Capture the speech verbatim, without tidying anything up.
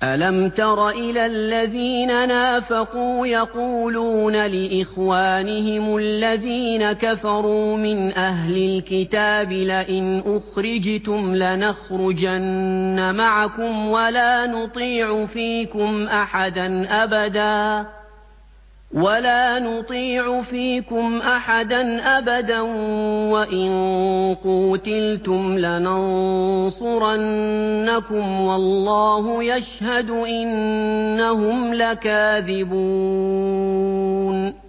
أَلَمْ تَرَ إِلَى الَّذِينَ نَافَقُوا يَقُولُونَ لِإِخْوَانِهِمُ الَّذِينَ كَفَرُوا مِنْ أَهْلِ الْكِتَابِ لَئِنْ أُخْرِجْتُمْ لَنَخْرُجَنَّ مَعَكُمْ وَلَا نُطِيعُ فِيكُمْ أَحَدًا أَبَدًا وَإِن قُوتِلْتُمْ لَنَنصُرَنَّكُمْ وَاللَّهُ يَشْهَدُ إِنَّهُمْ لَكَاذِبُونَ